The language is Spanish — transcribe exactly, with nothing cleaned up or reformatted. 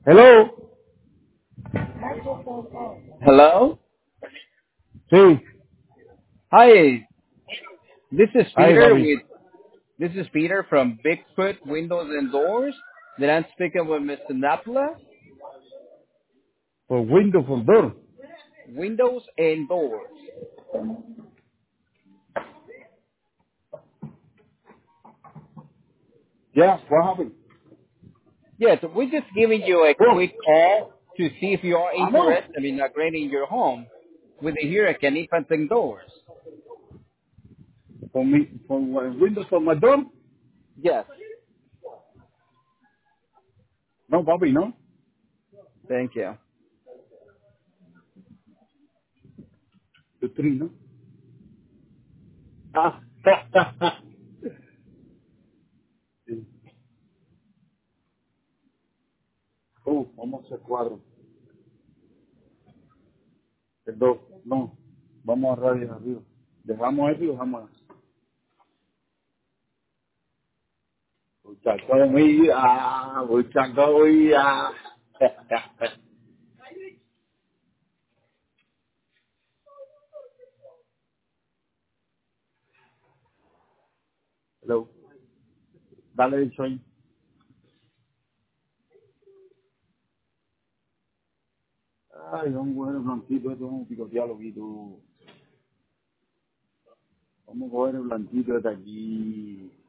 Hello. Hello? Sí. Hi, this is Ay, Peter papi. with this is Peter from Bigfoot Windows and Doors. That I'm speaking with mister Napla. For window, for door. Windows and Doors. Yeah, what happened? Yes, we're just giving you a Oh, quick call to see if you are I know. interested in upgrading your home with the Hurricane Infant Doors. For me, for my windows for my door? Yes, No, papi, no. thank you. The tree, no. Ah. Sí. Oh, vamos a hacer cuadro. El dos. No. Vamos a radio arriba. Dejamos eso y dejamos. Muchacho mía, muchacho mía. Hello. Dale eso ahí. Ay, vamos a coger el blanquito, esto vamos a picotearlo aquí, tú. Vamos a coger el blanquito de aquí.